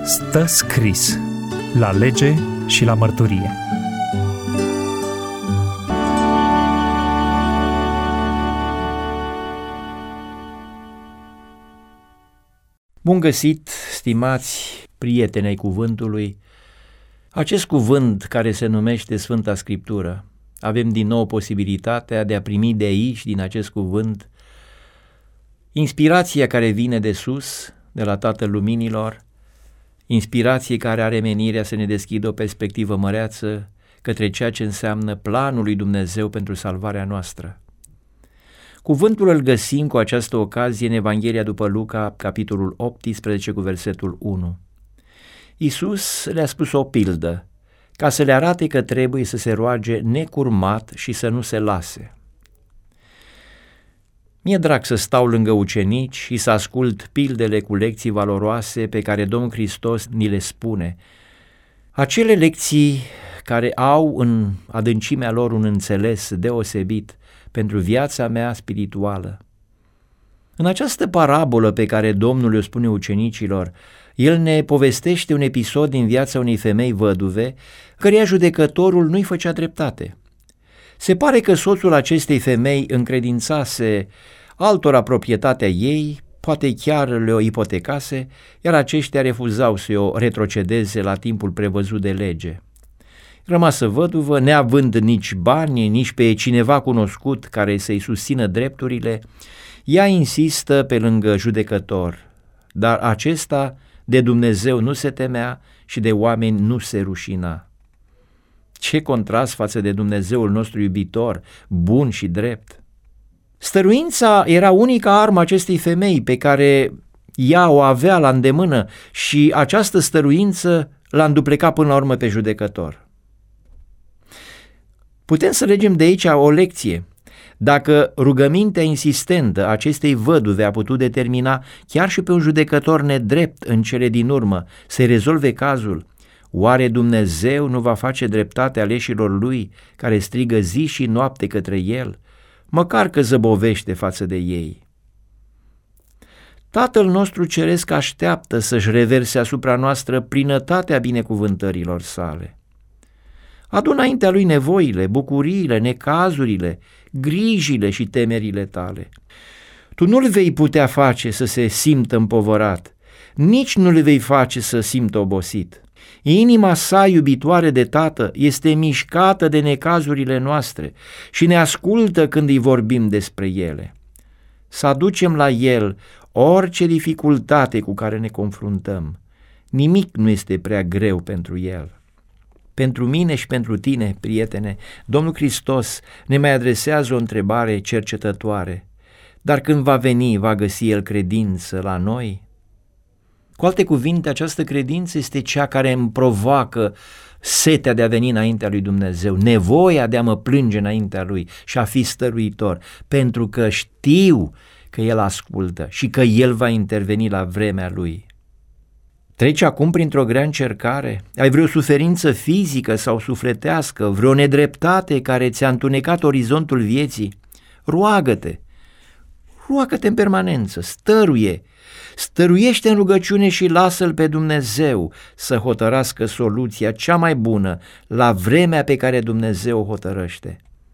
Stă scris la lege și la mărturie. Bun găsit, stimați prieteni ai cuvântului! Acest cuvânt care se numește Sfânta Scriptură, avem din nou posibilitatea de a primi de aici, din acest cuvânt, inspirația care vine de sus, de la Tatăl Luminilor, inspirație care are menirea să ne deschidă o perspectivă măreață către ceea ce înseamnă planul lui Dumnezeu pentru salvarea noastră. Cuvântul îl găsim cu această ocazie în Evanghelia după Luca, capitolul 18, cu versetul 1. Iisus le-a spus o pildă, ca să le arate că trebuie să se roage necurmat și să nu se lase. Mi-e drag să stau lângă ucenici și să ascult pildele cu lecții valoroase pe care Domnul Hristos ni le spune. Acele lecții care au în adâncimea lor un înțeles deosebit pentru viața mea spirituală. În această parabolă pe care Domnul o spune ucenicilor, El ne povestește un episod din viața unei femei văduve, căreia judecătorul nu-i făcea dreptate. Se pare că soțul acestei femei încredințase altora proprietatea ei, poate chiar le-o ipotecase, iar aceștia refuzau să o retrocedeze la timpul prevăzut de lege. Rămasă văduvă, neavând nici bani, nici pe cineva cunoscut care să-i susțină drepturile, ea insistă pe lângă judecător, dar acesta de Dumnezeu nu se temea și de oameni nu se rușina. Ce contrast față de Dumnezeul nostru iubitor, bun și drept! Stăruința era unica armă acestei femei pe care ea o avea la îndemână și această stăruință l-a înduplecat până la urmă pe judecător. Putem să legem de aici o lecție. Dacă rugămintea insistentă a acestei văduve a putut determina chiar și pe un judecător nedrept în cele din urmă să rezolve cazul, oare Dumnezeu nu va face dreptate aleșilor Lui care strigă zi și noapte către El, măcar că zăbovește față de ei? Tatăl nostru ceresc așteaptă să-și reverse asupra noastră plinătatea binecuvântărilor sale. Adu înaintea Lui nevoile, bucuriile, necazurile, grijile și temerile tale. Tu nu-L vei putea face să se simtă împovărat, nici nu-L vei face să simtă obosit. Inima sa iubitoare de Tată este mișcată de necazurile noastre și ne ascultă când îi vorbim despre ele. Să aducem la El orice dificultate cu care ne confruntăm. Nimic nu este prea greu pentru El. Pentru mine și pentru tine, prietene, Domnul Hristos ne mai adresează o întrebare cercetătoare. Dar când va veni, va găsi El credință la noi? Cu alte cuvinte, această credință este cea care îmi provoacă setea de a veni înaintea lui Dumnezeu, nevoia de a mă plânge înaintea Lui și a fi stăruitor, pentru că știu că El ascultă și că El va interveni la vremea Lui. Treci acum printr-o grea încercare? Ai vreo suferință fizică sau sufletească, vreo nedreptate care ți-a întunecat orizontul vieții? Roagă-te! Roagă-te în permanență, stăruiește în rugăciune și lasă-L pe Dumnezeu să hotărască soluția cea mai bună la vremea pe care Dumnezeu o hotărăște.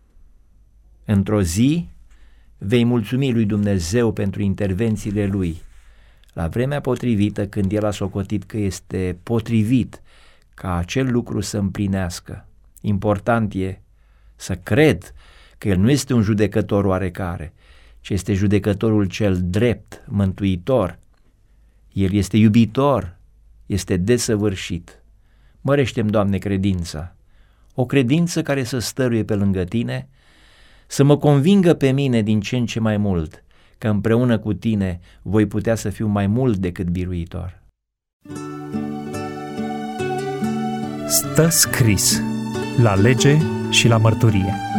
Într-o zi vei mulțumi lui Dumnezeu pentru intervențiile Lui, la vremea potrivită, când El a socotit că este potrivit ca acel lucru să împlinească. Important e să cred că El nu este un judecător oarecare, ci este judecătorul cel drept, mântuitor. El este iubitor, este desăvârșit. Mărește-mi, Doamne, credința, o credință care să stăruie pe lângă Tine, să mă convingă pe mine din ce în ce mai mult că împreună cu Tine voi putea să fiu mai mult decât biruitor. Stă scris la lege și la mărturie.